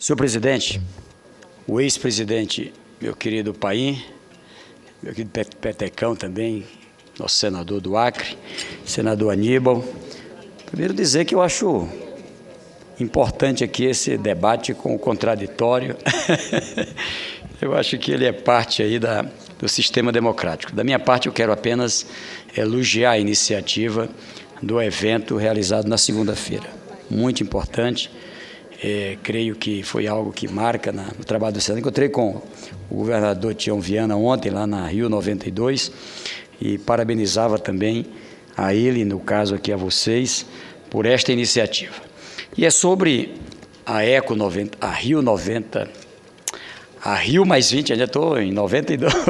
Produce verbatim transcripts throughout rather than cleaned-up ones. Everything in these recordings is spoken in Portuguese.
Senhor presidente, o ex-presidente, meu querido Paim, meu querido Petecão também, nosso senador do Acre, senador Aníbal. Primeiro dizer que eu acho importante aqui esse debate com o contraditório. Eu acho que ele é parte aí da, do sistema democrático. Da minha parte, eu quero apenas elogiar a iniciativa do evento realizado na segunda-feira. Muito importante. É, creio que foi algo que marca na, no trabalho do Senado. Encontrei com o governador Tião Viana ontem, lá na Rio noventa e dois, e parabenizava também a ele, no caso aqui a vocês, por esta iniciativa. E é sobre a Eco noventa, a Rio noventa, a Rio mais vinte, ainda estou em noventa e dois,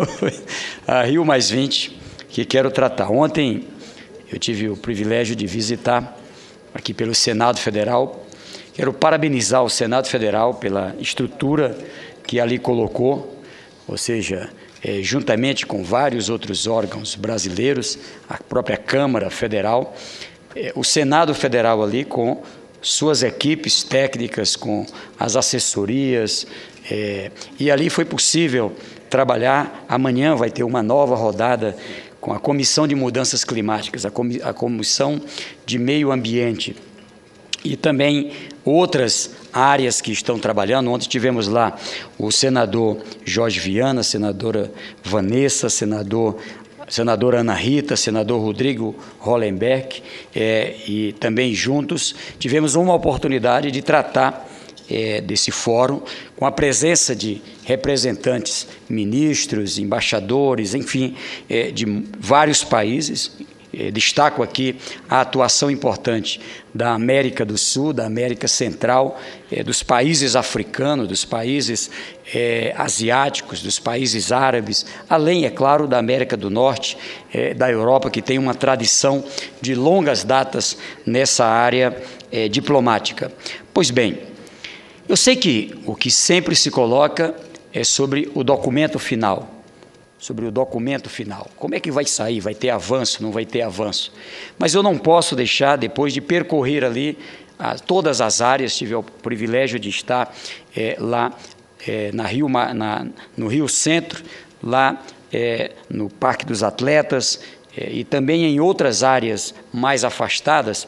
a Rio mais vinte, que quero tratar. Ontem eu tive o privilégio de visitar aqui pelo Senado Federal. Quero parabenizar o Senado Federal pela estrutura que ali colocou, ou seja, é, juntamente com vários outros órgãos brasileiros, a própria Câmara Federal, é, o Senado Federal ali com suas equipes técnicas, com as assessorias, é, e ali foi possível trabalhar. Amanhã vai ter uma nova rodada com a Comissão de Mudanças Climáticas, a, comi a Comissão de Meio Ambiente, e também outras áreas que estão trabalhando. Ontem tivemos lá o senador Jorge Viana, senadora Vanessa, senador, senadora Ana Rita, senador Rodrigo Hollenberg, é, e também juntos tivemos uma oportunidade de tratar é, desse fórum com a presença de representantes, ministros, embaixadores, enfim, é, de vários países. Destaco aqui a atuação importante da América do Sul, da América Central, eh, dos países africanos, dos países eh, asiáticos, dos países árabes, além, é claro, da América do Norte, eh, da Europa, que tem uma tradição de longas datas nessa área eh, diplomática. Pois bem, eu sei que o que sempre se coloca é sobre o documento final. sobre o documento final. Como é que vai sair? Vai ter avanço? Não vai ter avanço? Mas eu não posso deixar, depois de percorrer ali a, todas as áreas, tive o privilégio de estar é, lá é, na Rio, na, no Rio Centro, lá é, no Parque dos Atletas, é, e também em outras áreas mais afastadas,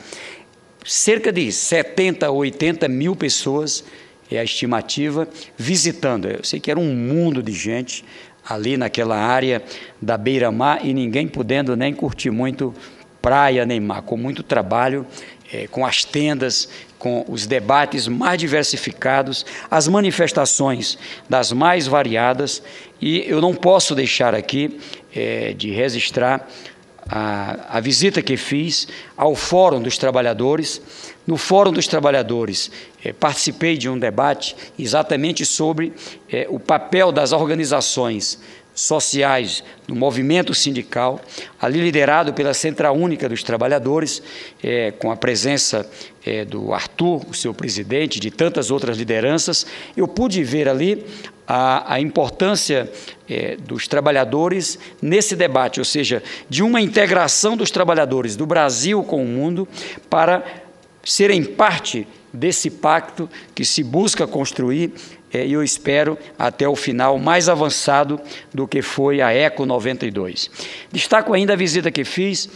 cerca de setenta, oitenta mil pessoas, é a estimativa, visitando. Eu sei que era um mundo de gente ali naquela área da beira-mar, e ninguém podendo nem curtir muito praia nem mar, com muito trabalho, é, com as tendas, com os debates mais diversificados, as manifestações das mais variadas, e eu não posso deixar aqui é, de registrar a, a visita que fiz ao Fórum dos Trabalhadores. No Fórum dos Trabalhadores, eh, participei de um debate exatamente sobre eh, o papel das organizações sociais do movimento sindical, ali liderado pela Central Única dos Trabalhadores, eh, com a presença eh, do Arthur, o seu presidente, de tantas outras lideranças. Eu pude ver ali a, a importância eh, dos trabalhadores nesse debate, ou seja, de uma integração dos trabalhadores do Brasil com o mundo para serem parte desse pacto que se busca construir, e eh, eu espero até o final mais avançado do que foi a Eco noventa e dois. Destaco ainda a visita que fiz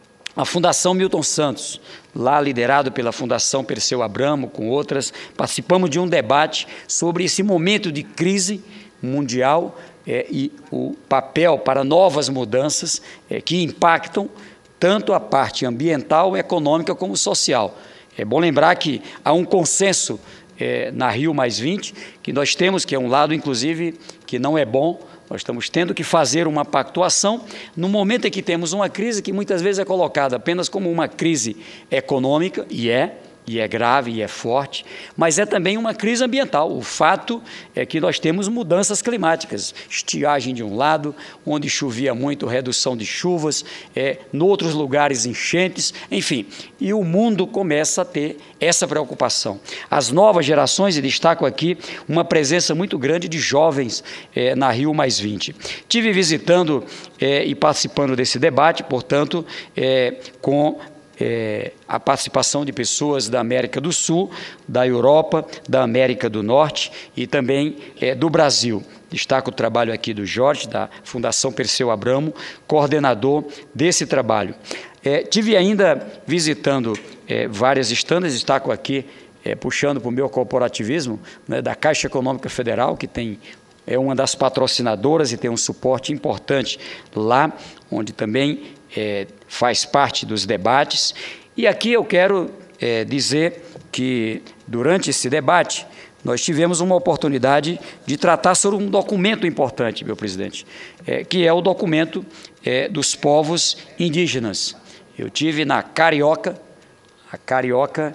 à Fundação Milton Santos, lá liderado pela Fundação Perseu Abramo, com outras. Participamos de um debate sobre esse momento de crise mundial eh, e o papel para novas mudanças eh, que impactam tanto a parte ambiental, econômica como social. É bom lembrar que há um consenso é, na Rio mais vinte, que nós temos, que é um lado, inclusive, que não é bom. Nós estamos tendo que fazer uma pactuação no momento em que temos uma crise que muitas vezes é colocada apenas como uma crise econômica, e é, e é grave, e é forte, mas é também uma crise ambiental. O fato é que nós temos mudanças climáticas, estiagem de um lado, onde chovia muito, redução de chuvas, é, em outros lugares enchentes, enfim, e o mundo começa a ter essa preocupação. As novas gerações, e destaco aqui uma presença muito grande de jovens é, na Rio mais vinte. Tive visitando é, e participando desse debate, portanto, é, com é, a participação de pessoas da América do Sul, da Europa, da América do Norte e também é, do Brasil. Destaco o trabalho aqui do Jorge, da Fundação Perseu Abramo, coordenador desse trabalho. É, tive ainda visitando é, várias estandes, destaco aqui, é, puxando para o meu corporativismo, né, da Caixa Econômica Federal, que tem, é uma das patrocinadoras e tem um suporte importante lá, onde também é, faz parte dos debates. E aqui eu quero é, dizer que, durante esse debate, nós tivemos uma oportunidade de tratar sobre um documento importante, meu presidente, é, que é o documento é, dos povos indígenas. Eu tive na Carioca. A Carioca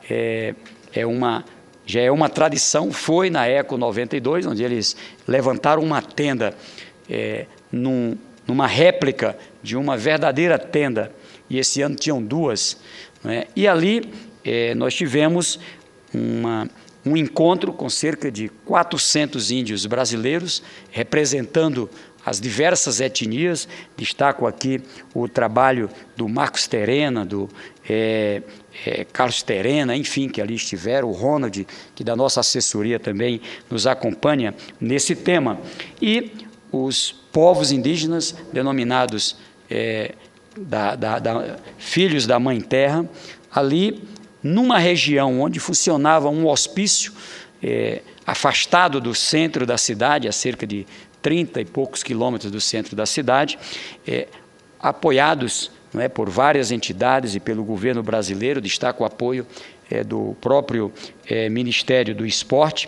é, é uma, já é uma tradição, foi na Eco noventa e dois, onde eles levantaram uma tenda, é, num, numa réplica de uma verdadeira tenda, e esse ano tinham duas, né? E ali é, nós tivemos uma... um encontro com cerca de quatrocentos índios brasileiros, representando as diversas etnias. Destaco aqui o trabalho do Marcos Terena, do é, é, Carlos Terena, enfim, que ali estiveram, o Ronald, que da nossa assessoria também nos acompanha nesse tema. E os povos indígenas, denominados é, da, da, da, filhos da Mãe Terra, ali numa região onde funcionava um hospício, é, afastado do centro da cidade, a cerca de trinta e poucos quilômetros do centro da cidade, é, apoiados, não é, por várias entidades e pelo governo brasileiro, destaco o apoio é, do próprio é, Ministério do Esporte.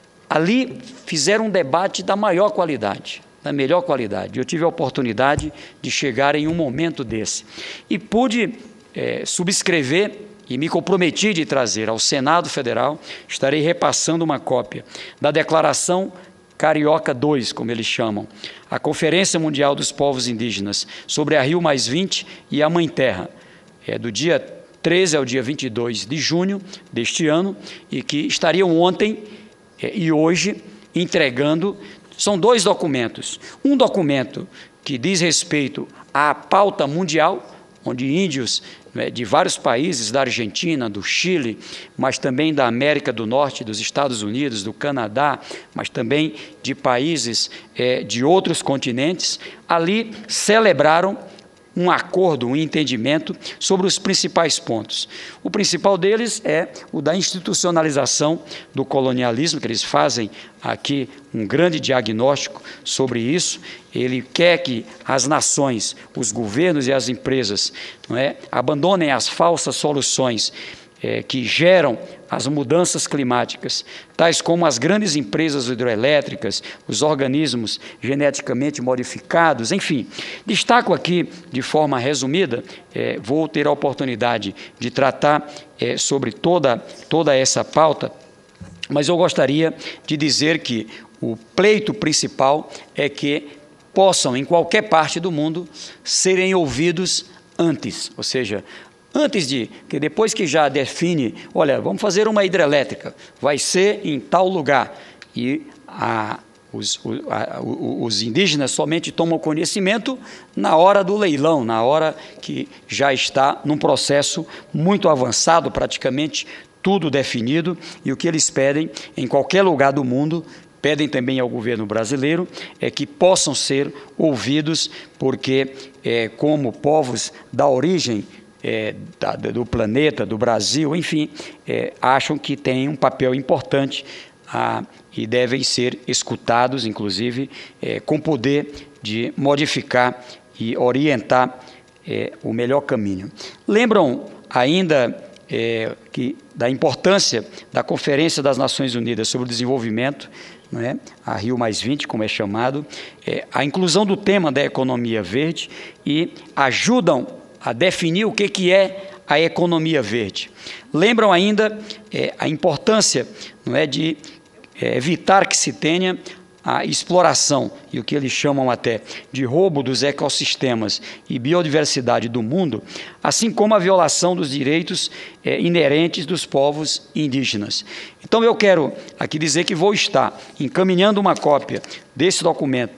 Ali fizeram um debate da maior qualidade, da melhor qualidade. Eu tive a oportunidade de chegar em um momento desse e pude é, subscrever e me comprometi de trazer ao Senado Federal. Estarei repassando uma cópia da Declaração Carioca dois, como eles chamam, a Conferência Mundial dos Povos Indígenas sobre a Rio mais vinte e a Mãe Terra, é do dia treze ao dia vinte e dois de junho deste ano, e que estariam ontem é, e hoje entregando. São dois documentos. Um documento que diz respeito à pauta mundial, onde índios de vários países, da Argentina, do Chile, mas também da América do Norte, dos Estados Unidos, do Canadá, mas também de países é, de outros continentes, ali celebraram um acordo, um entendimento sobre os principais pontos. O principal deles é o da institucionalização do colonialismo, que eles fazem aqui um grande diagnóstico sobre isso. Ele quer que as nações, os governos e as empresas, não é, abandonem as falsas soluções é, que geram as mudanças climáticas, tais como as grandes empresas hidroelétricas, os organismos geneticamente modificados, enfim. Destaco aqui, de forma resumida, é, vou ter a oportunidade de tratar é, sobre toda, toda essa pauta, mas eu gostaria de dizer que o pleito principal é que possam, em qualquer parte do mundo, serem ouvidos antes, ou seja, antes de, que depois que já define, olha, vamos fazer uma hidrelétrica, vai ser em tal lugar, e a, os, a, os indígenas somente tomam conhecimento na hora do leilão, na hora que já está num processo muito avançado, praticamente tudo definido, e o que eles pedem em qualquer lugar do mundo, pedem também ao governo brasileiro, é que possam ser ouvidos, porque é, como povos da origem É, da, do planeta, do Brasil, enfim, é, acham que têm um papel importante ah, e devem ser escutados, inclusive, é, com poder de modificar e orientar é, o melhor caminho. Lembram ainda é, que, da importância da Conferência das Nações Unidas sobre o Desenvolvimento, não é? A Rio mais vinte, como é chamado, é, a inclusão do tema da economia verde, e ajudam a definir o que, que é a economia verde. Lembram ainda é, a importância, não é, de é, evitar que se tenha a exploração, e o que eles chamam até de roubo dos ecossistemas e biodiversidade do mundo, assim como a violação dos direitos é, inerentes dos povos indígenas. Então eu quero aqui dizer que vou estar encaminhando uma cópia desse documento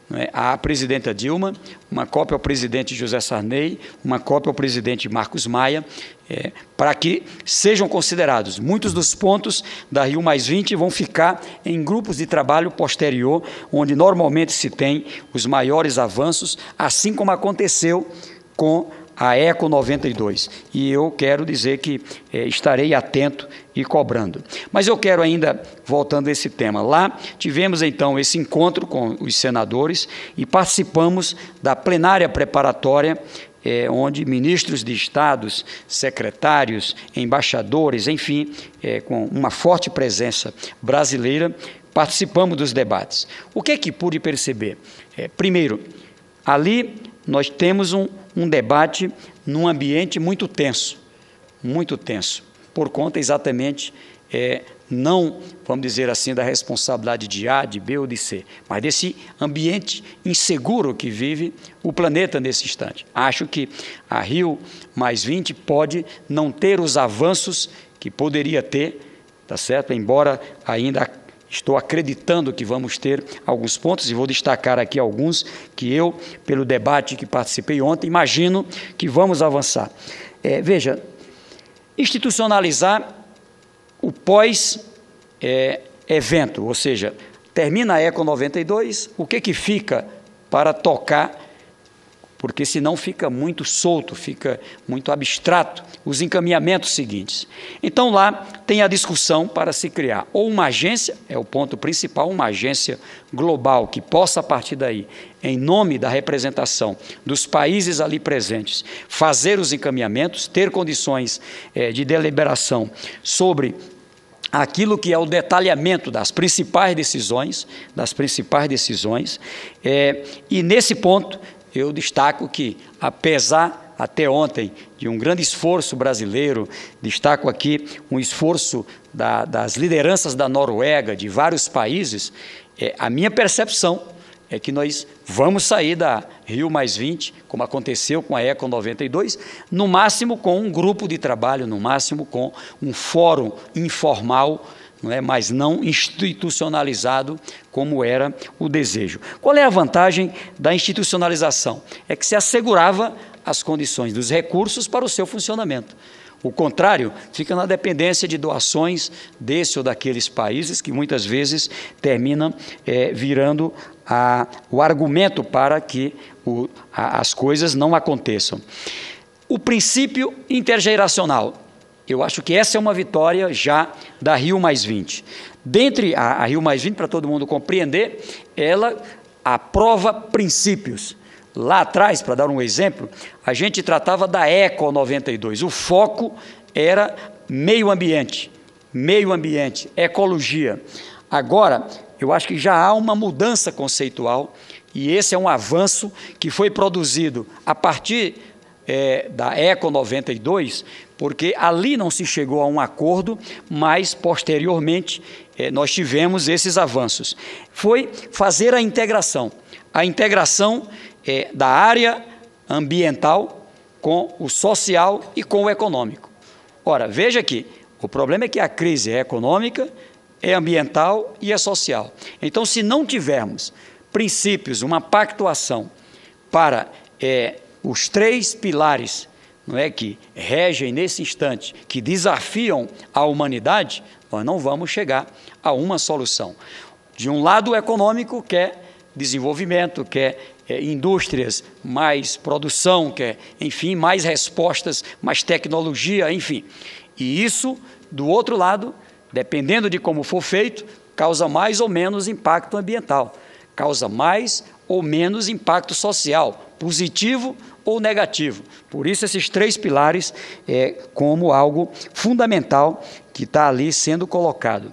não é, à presidenta Dilma, uma cópia ao presidente José Sarney, uma cópia ao presidente Marcos Maia, é, para que sejam considerados. Muitos dos pontos da Rio mais vinte vão ficar em grupos de trabalho posterior, onde normalmente se tem os maiores avanços, assim como aconteceu com a Eco noventa e dois, e eu quero dizer que é, estarei atento e cobrando. Mas eu quero ainda, voltando a esse tema, lá tivemos então esse encontro com os senadores e participamos da plenária preparatória, é, onde ministros de estados, secretários, embaixadores, enfim, é, com uma forte presença brasileira, participamos dos debates. O que é que pude perceber? É, primeiro, ali nós temos um, um debate num ambiente muito tenso, muito tenso, por conta exatamente, é, não, vamos dizer assim, da responsabilidade de A, de B ou de C, mas desse ambiente inseguro que vive o planeta nesse instante. Acho que a Rio mais vinte pode não ter os avanços que poderia ter, tá certo? Embora ainda estou acreditando que vamos ter alguns pontos, e vou destacar aqui alguns que eu, pelo debate que participei ontem, imagino que vamos avançar. É, veja, institucionalizar o pós-evento, é, ou seja, termina a Eco noventa e dois, o que, que fica para tocar, porque senão fica muito solto, fica muito abstrato os encaminhamentos seguintes. Então lá tem a discussão para se criar ou uma agência, é o ponto principal, uma agência global que possa a partir daí, em nome da representação dos países ali presentes, fazer os encaminhamentos, ter condições é, de deliberação sobre aquilo que é o detalhamento das principais decisões, das principais decisões, é, e nesse ponto eu destaco que, apesar, até ontem, de um grande esforço brasileiro, destaco aqui um esforço da, das lideranças da Noruega, de vários países, é, a minha percepção é que nós vamos sair da Rio mais vinte, como aconteceu com a Eco noventa e dois, no máximo com um grupo de trabalho, no máximo com um fórum informal, não é, mas não institucionalizado como era o desejo. Qual é a vantagem da institucionalização? É que se assegurava as condições dos recursos para o seu funcionamento. O contrário, fica na dependência de doações desse ou daqueles países, que muitas vezes terminam é, virando a, o argumento para que o, a, as coisas não aconteçam. O princípio intergeracional. Eu acho que essa é uma vitória já da Rio mais vinte. Dentre a, a Rio mais vinte, para todo mundo compreender, ela aprova princípios. Lá atrás, para dar um exemplo, a gente tratava da Eco noventa e dois. O foco era meio ambiente, meio ambiente, ecologia. Agora, eu acho que já há uma mudança conceitual e esse é um avanço que foi produzido a partir é, da Eco noventa e dois, porque ali não se chegou a um acordo, mas posteriormente é, nós tivemos esses avanços. Foi fazer a integração, a integração É, da área ambiental com o social e com o econômico. Ora, veja aqui, o problema é que a crise é econômica, é ambiental e é social. Então, se não tivermos princípios, uma pactuação para é, os três pilares, não é, que regem nesse instante, que desafiam a humanidade, nós não vamos chegar a uma solução. De um lado, o econômico quer desenvolvimento, quer É, indústrias, mais produção, quer, enfim, mais respostas, mais tecnologia, enfim. E isso, do outro lado, dependendo de como for feito, causa mais ou menos impacto ambiental, causa mais ou menos impacto social, positivo ou negativo. Por isso, esses três pilares é como algo fundamental que está ali sendo colocado.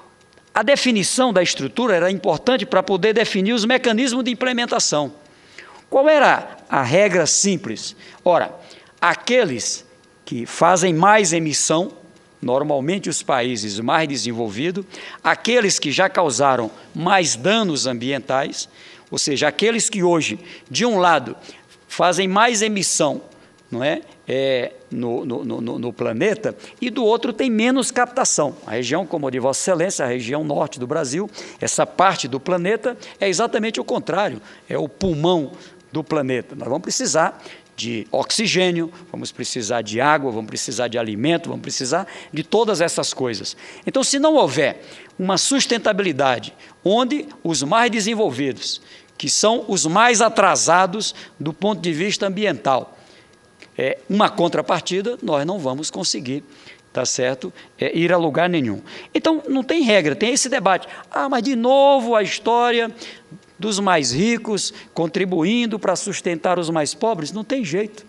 A definição da estrutura era importante para poder definir os mecanismos de implementação. Qual era a regra simples? Ora, aqueles que fazem mais emissão, normalmente os países mais desenvolvidos, aqueles que já causaram mais danos ambientais, ou seja, aqueles que hoje, de um lado, fazem mais emissão não é? É, no, no, no, no planeta, e do outro tem menos captação. A região, como de Vossa Excelência, a região norte do Brasil, essa parte do planeta é exatamente o contrário, é o pulmão do planeta. Nós vamos precisar de oxigênio, vamos precisar de água, vamos precisar de alimento, vamos precisar de todas essas coisas. Então, se não houver uma sustentabilidade, onde os mais desenvolvidos, que são os mais atrasados do ponto de vista ambiental, é, uma contrapartida, nós não vamos conseguir, tá certo, é, ir a lugar nenhum. Então, não tem regra, tem esse debate. Ah, mas de novo a história dos mais ricos contribuindo para sustentar os mais pobres, não tem jeito.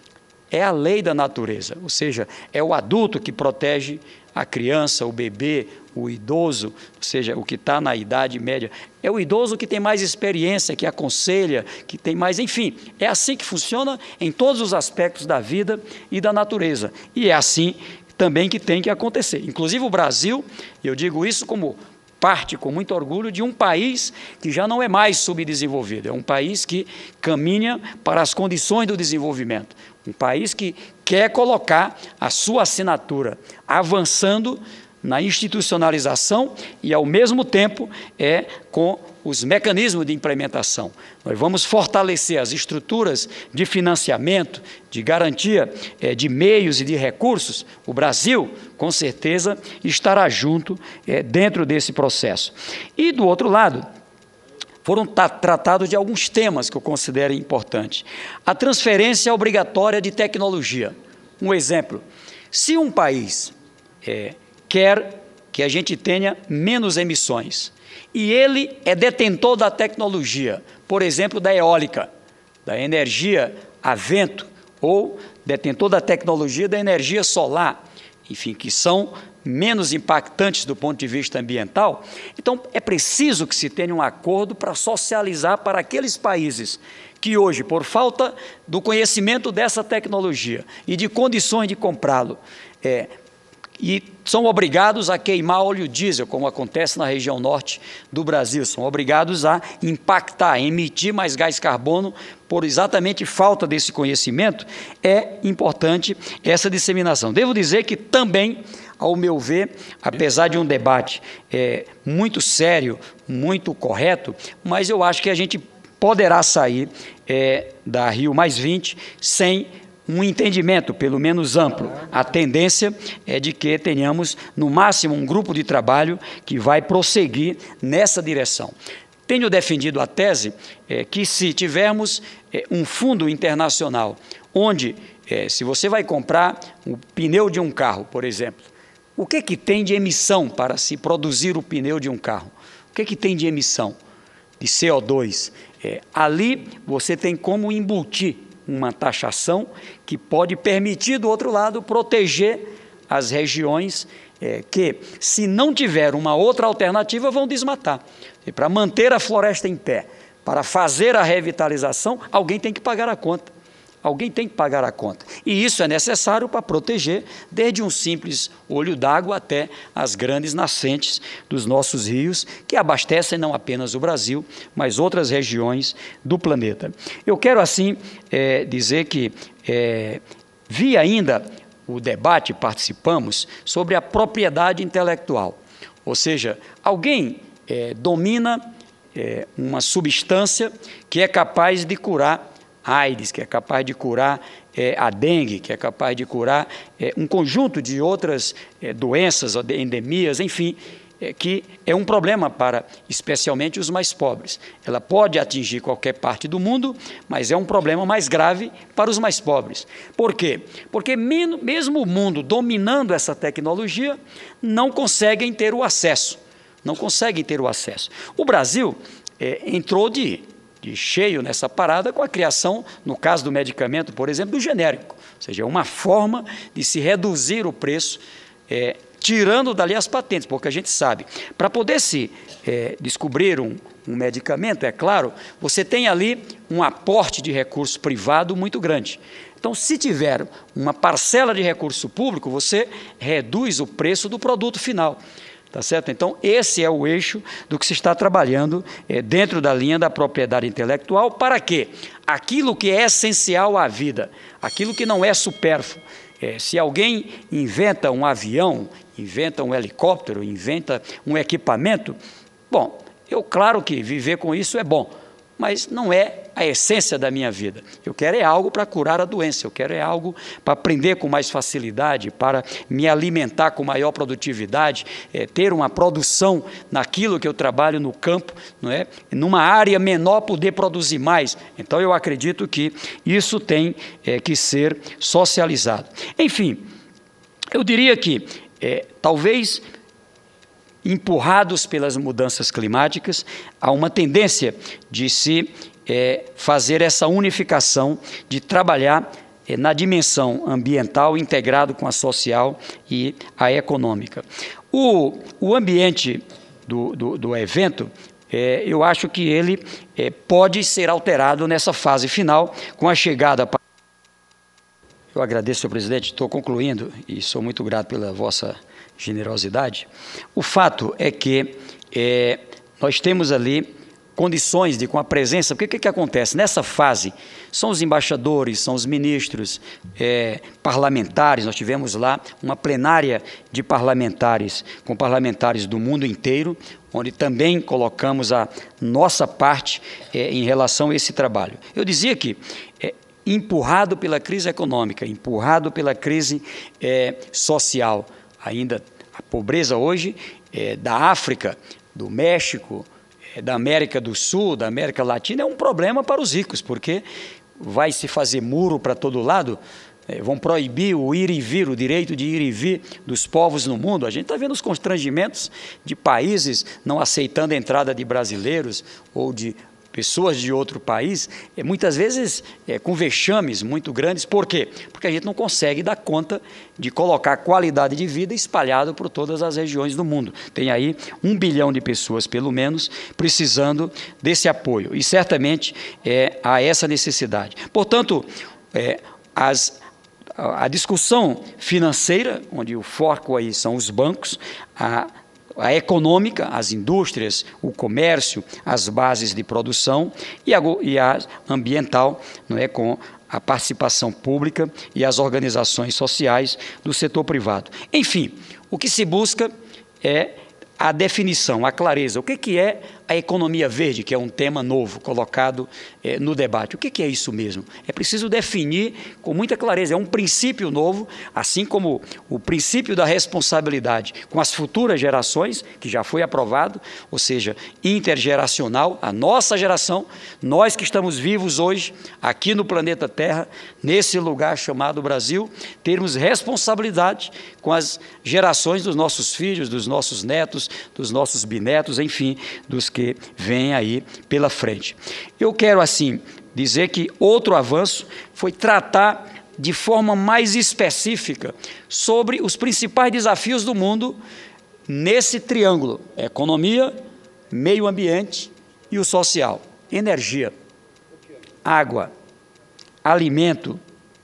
É a lei da natureza, ou seja, é o adulto que protege a criança, o bebê, o idoso, ou seja, o que está na idade média. É o idoso que tem mais experiência, que aconselha, que tem mais... Enfim, é assim que funciona em todos os aspectos da vida e da natureza. E é assim também que tem que acontecer. Inclusive o Brasil, e eu digo isso como parte, com muito orgulho, de um país que já não é mais subdesenvolvido, é um país que caminha para as condições do desenvolvimento, um país que quer colocar a sua assinatura, avançando na institucionalização e, ao mesmo tempo, é com os mecanismos de implementação. Nós vamos fortalecer as estruturas de financiamento, de garantia é, de meios e de recursos. O Brasil, com certeza, estará junto é, dentro desse processo. E, do outro lado, foram tratados de alguns temas que eu considero importantes. A transferência obrigatória de tecnologia. Um exemplo, se um país é, quer que a gente tenha menos emissões, e ele é detentor da tecnologia, por exemplo, da eólica, da energia a vento, ou detentor da tecnologia da energia solar, enfim, que são menos impactantes do ponto de vista ambiental. Então, é preciso que se tenha um acordo para socializar para aqueles países que hoje, por falta do conhecimento dessa tecnologia e de condições de comprá-lo, é, e são obrigados a queimar óleo diesel, como acontece na região norte do Brasil, são obrigados a impactar, a emitir mais gás carbono por exatamente falta desse conhecimento. É importante essa disseminação. Devo dizer que também, ao meu ver, apesar de um debate é, muito sério, muito correto, mas eu acho que a gente poderá sair é, da Rio mais vinte sem um entendimento, pelo menos amplo. A tendência é de que tenhamos, no máximo, um grupo de trabalho que vai prosseguir nessa direção. Tenho defendido a tese é, que, se tivermos é, um fundo internacional, onde, é, se você vai comprar o pneu de um carro, por exemplo, o que, que tem de emissão para se produzir o pneu de um carro? O que, que tem de emissão de C O dois? É, ali você tem como embutir uma taxação que pode permitir, do outro lado, proteger as regiões é, que, se não tiver uma outra alternativa, vão desmatar. E para manter a floresta em pé, para fazer a revitalização, alguém tem que pagar a conta. Alguém tem que pagar a conta. E isso é necessário para proteger, desde um simples olho d'água até as grandes nascentes dos nossos rios, que abastecem não apenas o Brasil, mas outras regiões do planeta. Eu quero, assim, é, dizer que é, vi ainda o debate, participamos, sobre a propriedade intelectual. Ou seja, alguém é, domina é, uma substância que é capaz de curar AIDS, que é capaz de curar é, a dengue, que é capaz de curar é, um conjunto de outras é, doenças, endemias, enfim, é, que é um problema para, especialmente, os mais pobres. Ela pode atingir qualquer parte do mundo, mas é um problema mais grave para os mais pobres. Por quê? Porque mesmo o mundo dominando essa tecnologia, não conseguem ter o acesso, não conseguem ter o acesso. O Brasil é, entrou de... de cheio nessa parada com a criação, no caso do medicamento, por exemplo, do genérico. Ou seja, é uma forma de se reduzir o preço, é, tirando dali as patentes, porque a gente sabe, para poder se é, descobrir um, um medicamento, é claro, você tem ali um aporte de recurso privado muito grande. Então, se tiver uma parcela de recurso público, você reduz o preço do produto final. tá certo? Então, esse é o eixo do que se está trabalhando é, dentro da linha da propriedade intelectual. Para quê? Aquilo que é essencial à vida, aquilo que não é supérfluo. É, se alguém inventa um avião, inventa um helicóptero, inventa um equipamento, bom, eu claro que viver com isso é bom, mas não é a essência da minha vida. Eu quero é algo para curar a doença, eu quero é algo para aprender com mais facilidade, para me alimentar com maior produtividade, é, ter uma produção naquilo que eu trabalho no campo, não é? Numa área menor poder produzir mais. Então eu acredito que isso tem é, que ser socializado. Enfim, eu diria que é, talvez empurrados pelas mudanças climáticas, há uma tendência de se é, fazer essa unificação, de trabalhar é, na dimensão ambiental integrado com a social e a econômica. O, o ambiente do, do, do evento, é, eu acho que ele é, pode ser alterado nessa fase final, com a chegada... Eu agradeço, senhor presidente, estou concluindo e sou muito grato pela vossa generosidade. O fato é que é, nós temos ali condições de, com a presença, porque o que, que acontece? Nessa fase, são os embaixadores, são os ministros, é, parlamentares, nós tivemos lá uma plenária de parlamentares, com parlamentares do mundo inteiro, onde também colocamos a nossa parte é, em relação a esse trabalho. Eu dizia que, é, empurrado pela crise econômica, empurrado pela crise é, social, ainda a pobreza hoje é, da África, do México, é, da América do Sul, da América Latina, é um problema para os ricos, porque vai se fazer muro para todo lado, é, vão proibir o ir e vir, o direito de ir e vir dos povos no mundo. A gente está vendo os constrangimentos de países não aceitando a entrada de brasileiros ou de pessoas de outro país, é, muitas vezes é, com vexames muito grandes. Por quê? Porque a gente não consegue dar conta de colocar qualidade de vida espalhada por todas as regiões do mundo. Tem aí um bilhão de pessoas, pelo menos, precisando desse apoio. E certamente é, há essa necessidade. Portanto, é, as, a, a discussão financeira, onde o foco aí são os bancos, a a econômica, as indústrias, o comércio, as bases de produção, e a, e a ambiental, não é, com a participação pública e as organizações sociais do setor privado. Enfim, o que se busca é a definição, a clareza. O que, que é a economia verde, que é um tema novo colocado eh, no debate? O que, que é isso mesmo? É preciso definir com muita clareza. É um princípio novo, assim como o princípio da responsabilidade com as futuras gerações, que já foi aprovado, ou seja, intergeracional, a nossa geração, nós que estamos vivos hoje, aqui no planeta Terra, nesse lugar chamado Brasil, termos responsabilidade com as gerações dos nossos filhos, dos nossos netos, dos nossos bisnetos, enfim, dos que vêm aí pela frente. Eu quero, assim, dizer que outro avanço foi tratar de forma mais específica sobre os principais desafios do mundo nesse triângulo: economia, meio ambiente e o social. Energia, água, alimento,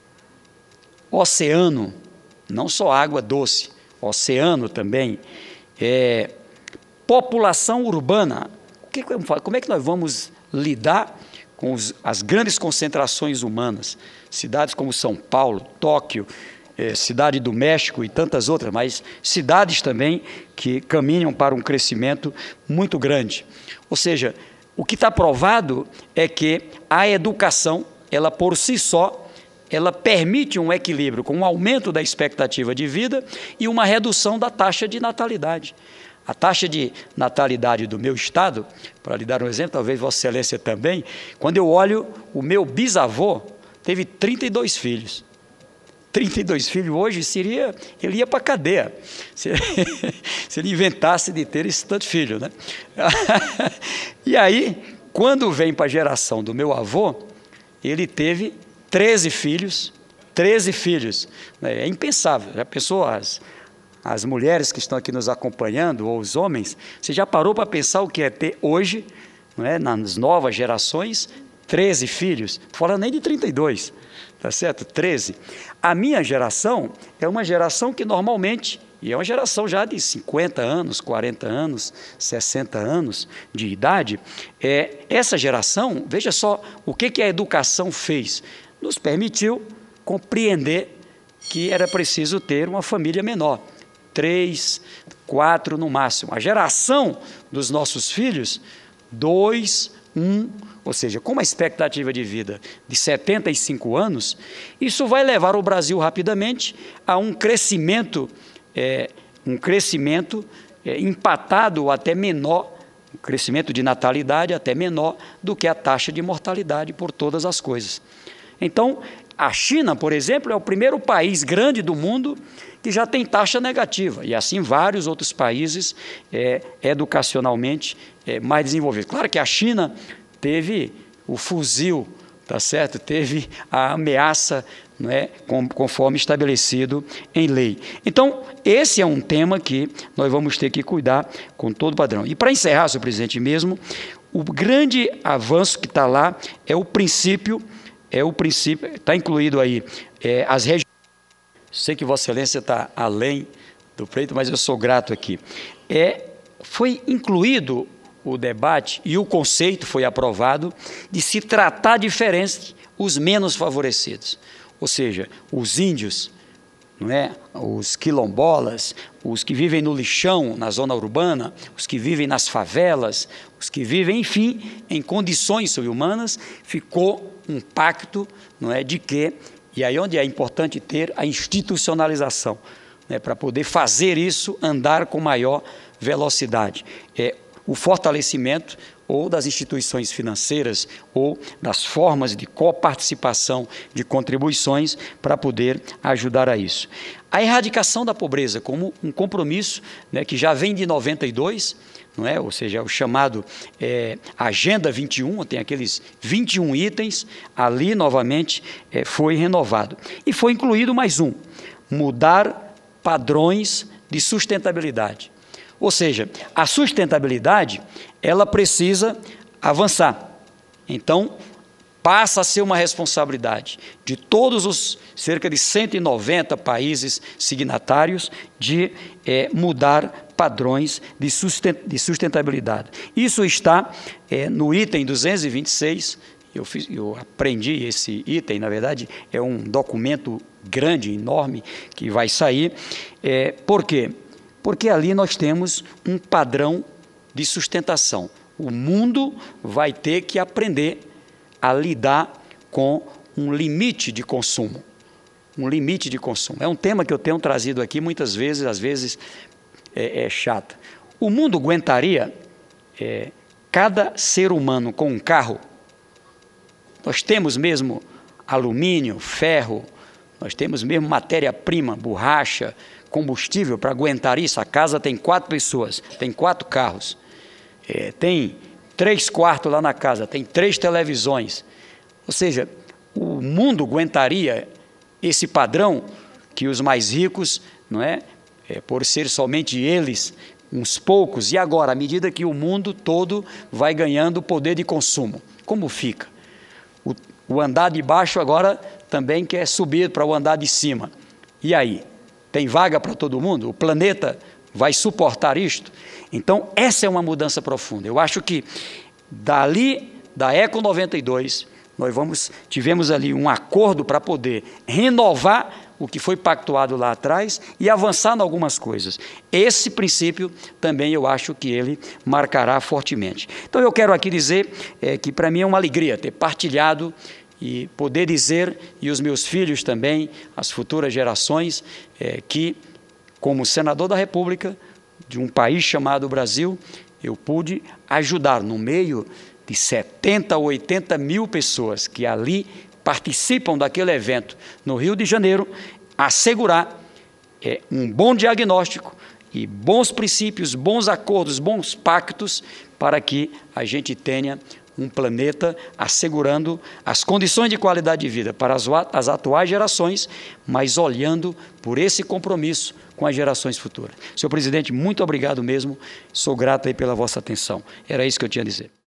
oceano, não só água doce, oceano também, é, população urbana. Como é que nós vamos lidar com os, as grandes concentrações humanas? Cidades como São Paulo, Tóquio, eh, Cidade do México e tantas outras, mas cidades também que caminham para um crescimento muito grande. Ou seja, o que está provado é que a educação, ela por si só, ela permite um equilíbrio com um aumento da expectativa de vida e uma redução da taxa de natalidade. A taxa de natalidade do meu estado, para lhe dar um exemplo, talvez Vossa Excelência também, quando eu olho, o meu bisavô teve trinta e dois filhos. trinta e dois filhos hoje, seria, ele ia para a cadeia, se, se ele inventasse de ter esse tanto de filho, né? E aí, quando vem para a geração do meu avô, ele teve treze filhos, treze filhos. É impensável, já pensou as... As mulheres que estão aqui nos acompanhando, ou os homens, você já parou para pensar o que é ter hoje, não é, nas novas gerações, treze filhos? Não estou falando nem de trinta e dois, tá certo? treze. A minha geração é uma geração que normalmente E é uma geração já de cinquenta anos, quarenta anos, sessenta anos de idade. É, essa geração, veja só o que, que a educação fez. Nos permitiu compreender que era preciso ter uma família menor. Três, quatro no máximo. A geração dos nossos filhos, dois, um, ou seja, com uma expectativa de vida de setenta e cinco anos, isso vai levar o Brasil rapidamente a um crescimento, é, um crescimento é, empatado ou até menor, um crescimento de natalidade até menor do que a taxa de mortalidade por todas as coisas. Então, a China, por exemplo, é o primeiro país grande do mundo que já tem taxa negativa, e assim vários outros países é, educacionalmente é, mais desenvolvidos. Claro que a China teve o fuzil, tá certo? Teve a ameaça, não é, conforme estabelecido em lei. Então, esse é um tema que nós vamos ter que cuidar com todo o padrão. E para encerrar, senhor presidente, mesmo, o grande avanço que está lá é o princípio, é o princípio, está incluído aí é, as regiões. Sei que Vossa Excelência está além do pleito, mas eu sou grato aqui. É, foi incluído o debate e o conceito foi aprovado de se tratar diferente os menos favorecidos, ou seja, os índios, não é? Os quilombolas, os que vivem no lixão, na zona urbana, os que vivem nas favelas, os que vivem, enfim, em condições subhumanas, ficou um pacto, não é, de que, e aí onde é importante ter a institucionalização, né, para poder fazer isso andar com maior velocidade. É o fortalecimento ou das instituições financeiras ou das formas de coparticipação de contribuições para poder ajudar a isso. A erradicação da pobreza como um compromisso, né, que já vem de noventa e dois, não é? Ou seja, o chamado é, Agenda vinte e um, tem aqueles vinte e um itens, ali novamente é, foi renovado. E foi incluído mais um, mudar padrões de sustentabilidade. Ou seja, a sustentabilidade, ela precisa avançar. Então, passa a ser uma responsabilidade de todos os cerca de cento e noventa países signatários de é, mudar padrões de sustentabilidade. Isso está é, no item duzentos e vinte e seis, eu, fiz, eu aprendi esse item, na verdade, é um documento grande, enorme, que vai sair. É, por quê? Porque ali nós temos um padrão de sustentação. O mundo vai ter que aprender a lidar com um limite de consumo. Um limite de consumo. É um tema que eu tenho trazido aqui muitas vezes, às vezes é, é chato. O mundo aguentaria é, cada ser humano com um carro? Nós temos mesmo alumínio, ferro, nós temos mesmo matéria-prima, borracha, combustível para aguentar isso. A casa tem quatro pessoas, tem quatro carros, é, tem três quartos lá na casa, tem três televisões. Ou seja, o mundo aguentaria esse padrão que os mais ricos, não é, é, por ser somente eles, uns poucos, e agora, à medida que o mundo todo vai ganhando poder de consumo, como fica? O, o andar de baixo agora também quer subir para o andar de cima. E aí? Tem vaga para todo mundo? O planeta vai suportar isto? Então, essa é uma mudança profunda. Eu acho que dali, da Eco noventa e dois, nós vamos, tivemos ali um acordo para poder renovar o que foi pactuado lá atrás e avançar em algumas coisas. Esse princípio também eu acho que ele marcará fortemente. Então, eu quero aqui dizer é, que para mim é uma alegria ter partilhado e poder dizer, e os meus filhos também, as futuras gerações, é, que, como senador da República, de um país chamado Brasil, eu pude ajudar no meio de setenta, oitenta mil pessoas que ali participam daquele evento no Rio de Janeiro, a assegurar é, um bom diagnóstico e bons princípios, bons acordos, bons pactos, para que a gente tenha um planeta assegurando as condições de qualidade de vida para as, as atuais gerações, mas olhando por esse compromisso com as gerações futuras. Senhor presidente, muito obrigado mesmo, sou grato aí pela vossa atenção. Era isso que eu tinha a dizer.